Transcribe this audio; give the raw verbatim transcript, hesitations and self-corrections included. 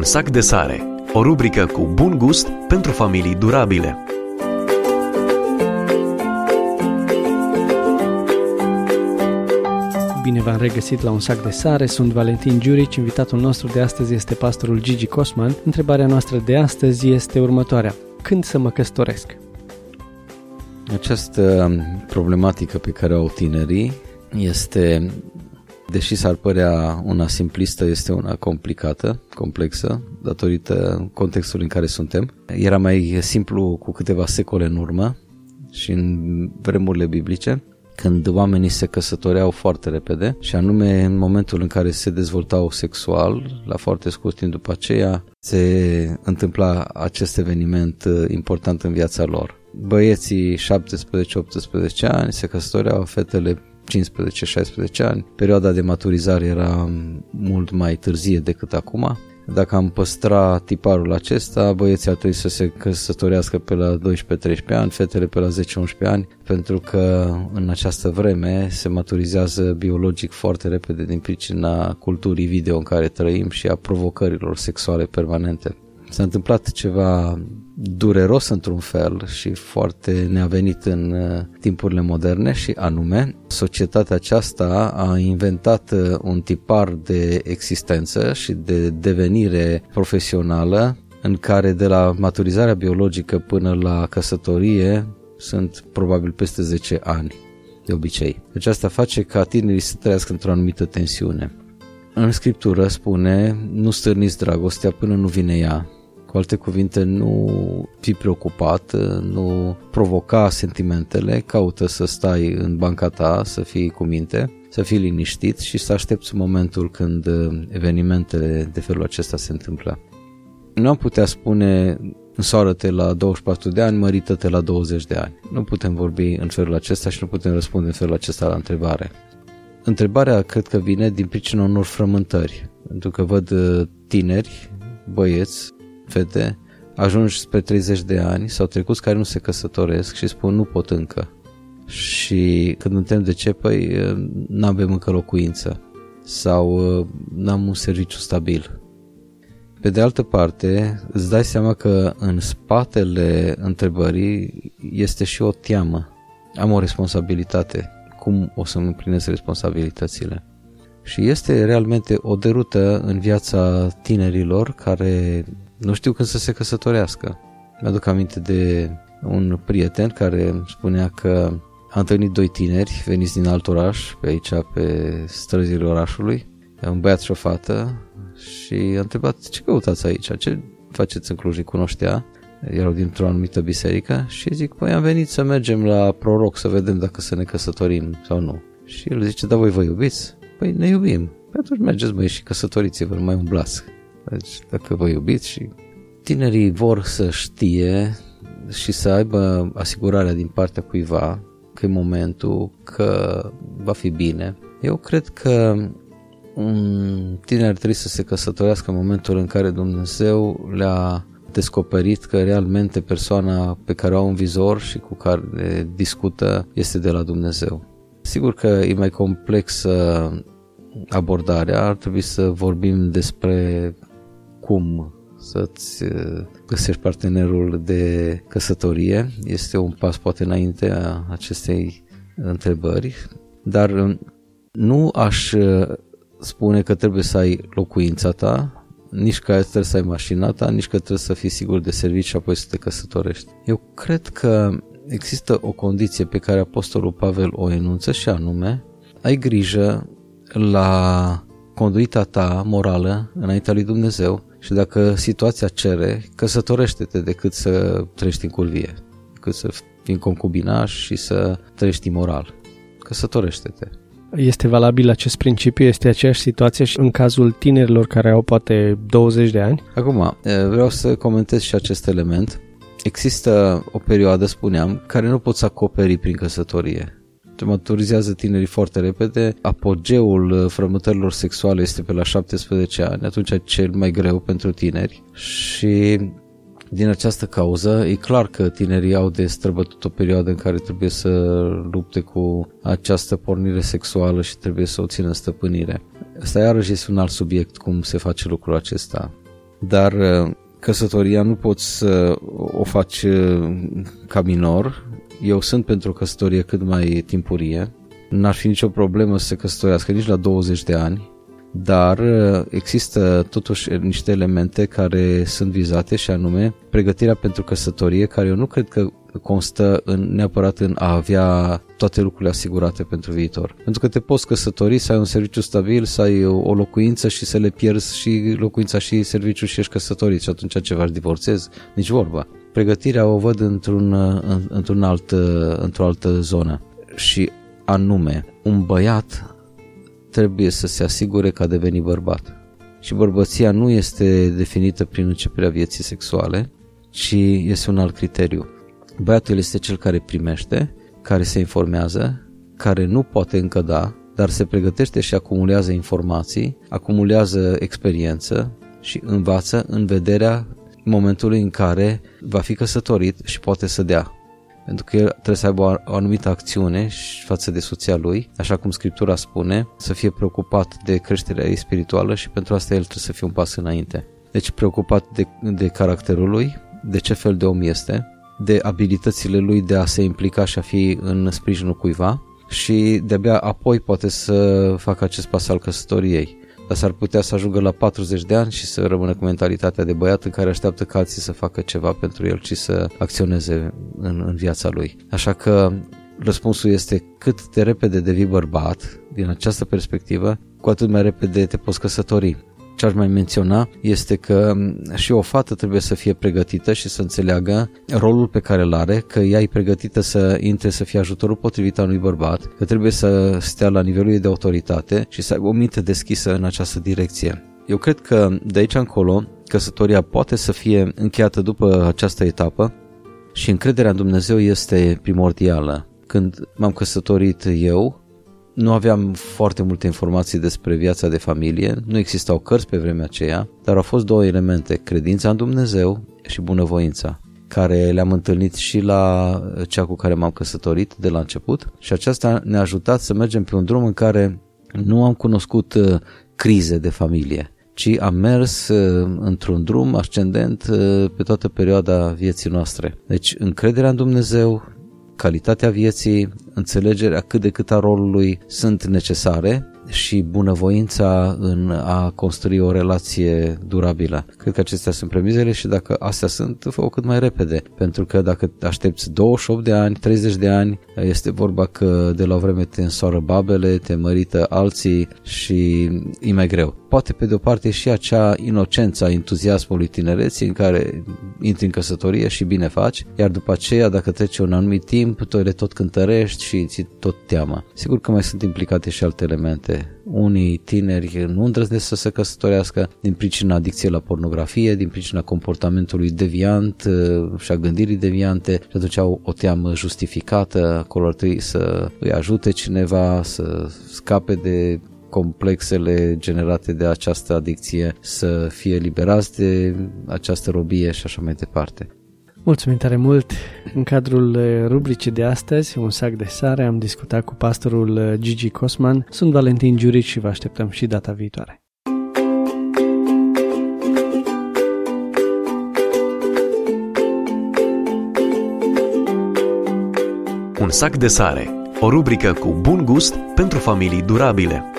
Un sac de sare, o rubrică cu bun gust pentru familii durabile. Bine v-am regăsit la Un sac de sare, sunt Valentin Giurici, invitatul nostru de astăzi este pastorul Gigi Cosman. Întrebarea noastră de astăzi este următoarea: când să mă căsătoresc? Această problematică pe care o au tinerii este, deși s-ar părea una simplistă, este una complicată, complexă, datorită contextului în care suntem. Era mai simplu cu câteva secole în urmă și în vremurile biblice, când oamenii se căsătoreau foarte repede și anume în momentul în care se dezvoltau sexual, la foarte scurt timp după aceea se întâmpla acest eveniment important în viața lor. Băieții șaptesprezece optsprezece ani se căsătoreau, fetele cincisprezece șaisprezece ani. Perioada de maturizare era mult mai târzie decât acum. Dacă am păstra tiparul acesta, băieții ar trebui să se căsătorească pe la doisprezece treisprezece ani, fetele pe la zece unsprezece ani, pentru că în această vreme se maturizează biologic foarte repede din pricina culturii video în care trăim și a provocărilor sexuale permanente. S-a întâmplat ceva dureros într-un fel și foarte neavenit în timpurile moderne și anume, societatea aceasta a inventat un tipar de existență și de devenire profesională în care de la maturizarea biologică până la căsătorie sunt probabil peste zece ani de obicei. Deci asta face ca tinerii să trăiască într-o anumită tensiune. În Scriptură spune: nu stârniți dragostea până nu vine ea. Cu alte cuvinte, nu fi preocupat, nu provoca sentimentele, caută să stai în banca ta, să fii cu minte, să fii liniștit și să aștepți momentul când evenimentele de felul acesta se întâmplă. Nu am putea spune: însoară-te la douăzeci și patru de ani, mărită-te la douăzeci de ani. Nu putem vorbi în felul acesta și nu putem răspunde în felul acesta la întrebare. Întrebarea cred că vine din pricina unor frământări, pentru că văd tineri, băieți, fete, ajungi spre treizeci de ani sau trecuți care nu se căsătoresc și spun: nu pot încă. Și când întreb de ce, păi n-avem încă locuință sau n-am un serviciu stabil. Pe de altă parte, îți dai seama că în spatele întrebării este și o teamă. Am o responsabilitate. Cum o să-mi împlinesc responsabilitățile? Și este realmente o derută în viața tinerilor care nu știu când să se căsătorească. Mi-aduc aminte de un prieten care spunea că a întâlnit doi tineri veniți din alt oraș, pe aici, pe străzile orașului, un băiat și o fată, și a întrebat: ce căutați aici? Ce faceți în Cluj? Îi cunoștea, erau dintr-o anumită biserică și zic: păi am venit să mergem la proroc să vedem dacă să ne căsătorim sau nu. Și el zice: da, voi vă iubiți? Păi ne iubim. Păi atunci mergeți, băi, și căsătoriți-vă, nu mai umblați. Deci dacă vă iubiți. Și tinerii vor să știe și să aibă asigurarea din partea cuiva că e momentul, că va fi bine. Eu cred că un tiner ar trebui să se căsătorească în momentul în care Dumnezeu le-a descoperit că realmente persoana pe care o au în vizor și cu care discută este de la Dumnezeu. Sigur că e mai complexă abordarea, ar trebui să vorbim despre cum să-ți găsești partenerul de căsătorie. Este un pas poate înainte a acestei întrebări, dar nu aș spune că trebuie să ai locuința ta, nici că trebuie să ai mașina ta, nici că trebuie să fii sigur de serviciu și apoi să te căsătorești. Eu cred că există o condiție pe care Apostolul Pavel o enunță și anume: ai grijă la conduita ta morală înaintea lui Dumnezeu și dacă situația cere, căsătorește-te decât să trăiești în curvie, decât să fii în concubinaj și să trăiești imoral. Căsătorește-te. Este valabil acest principiu? Este aceeași situație și în cazul tinerilor care au poate douăzeci de ani? Acum, vreau să comentez și acest element. Există o perioadă, spuneam, care nu poți acoperi prin căsătorie. Se maturizează tinerii foarte repede, apogeul frământărilor sexuale este pe la șaptesprezece ani, atunci e cel mai greu pentru tineri și din această cauză e clar că tinerii au de străbătut o perioadă în care trebuie să lupte cu această pornire sexuală și trebuie să o țină în stăpânire. Asta iarăși este un alt subiect, cum se face lucrul acesta. dar căsătoria nu poți să o faci ca minor. Eu sunt pentru o căsătorie cât mai timpurie. N-ar fi nicio problemă să se căsătorească nici la douăzeci de ani, dar există totuși niște elemente care sunt vizate și anume pregătirea pentru căsătorie, care eu nu cred că constă în, neapărat în a avea toate lucrurile asigurate pentru viitor. Pentru că te poți căsători, să ai un serviciu stabil, să ai o locuință și să le pierzi și locuința și serviciul și ești căsătorit și atunci ceva își divorțezi, nici vorba. Pregătirea o văd într-un, într-un alt, într-o altă zonă și anume, un băiat trebuie să se asigure că a devenit bărbat. Și bărbăția nu este definită prin începerea vieții sexuale, ci este un alt criteriu. Băiatul este cel care primește, care se informează, care nu poate încă da, dar se pregătește și acumulează informații, acumulează experiență și învață în vederea momentului în care va fi căsătorit și poate să dea. Pentru că el trebuie să aibă o anumită acțiune față de soția lui, așa cum Scriptura spune, să fie preocupat de creșterea ei spirituală și pentru asta el trebuie să fie un pas înainte. Deci preocupat de, de caracterul lui, de ce fel de om este, de abilitățile lui de a se implica și a fi în sprijinul cuiva și de-abia apoi poate să facă acest pas al căsătoriei. Dar s-ar putea să ajungă la patruzeci de ani și să rămână cu mentalitatea de băiat în care așteaptă ca alții să facă ceva pentru el și să acționeze în, în viața lui. Așa că răspunsul este cât de repede devii bărbat, din această perspectivă, cu atât mai repede te poți căsători. Ce aș mai menționa este că și o fată trebuie să fie pregătită și să înțeleagă rolul pe care îl are, că ea e pregătită să intre să fie ajutorul potrivit al unui bărbat, că trebuie să stea la nivelul ei de autoritate și să aibă o minte deschisă în această direcție. Eu cred că de aici încolo căsătoria poate să fie încheiată după această etapă și încrederea în Dumnezeu este primordială. Când m-am căsătorit eu, nu aveam foarte multe informații despre viața de familie, nu existau cărți pe vremea aceea, dar au fost două elemente, credința în Dumnezeu și bunăvoința, care le-am întâlnit și la cea cu care m-am căsătorit de la început și aceasta ne-a ajutat să mergem pe un drum în care nu am cunoscut crize de familie, ci am mers într-un drum ascendent pe toată perioada vieții noastre. Deci încrederea în Dumnezeu, calitatea vieții, înțelegerea cât de cât a rolului sunt necesare și bunăvoința în a construi o relație durabilă. Cred că acestea sunt premizele și dacă astea sunt, fă-o cât mai repede, pentru că dacă aștepți douăzeci și opt de ani, treizeci de ani, este vorba că de la o vreme te însoară babele, te mărită alții și e mai greu. Poate pe de o parte și acea inocență a entuziasmului tinereții în care intri în căsătorie și bine faci, iar după aceea dacă trece un anumit timp, tu le tot cântărești și ți tot teamă. Sigur că mai sunt implicate și alte elemente. Unii tineri nu îndrăznesc să se căsătorească din pricina adicției la pornografie, din pricina comportamentului deviant și a gândirii deviante și atunci au o teamă justificată, acolo ar trebui să îi ajute cineva să scape de complexele generate de această adicție, să fie liberați de această robie și așa mai departe. Mulțumim tare mult! În cadrul rubricii de astăzi, Un sac de sare, am discutat cu pastorul Gigi Cosman. Sunt Valentin Giurici și vă așteptăm și data viitoare. Un sac de sare, o rubrică cu bun gust pentru familii durabile.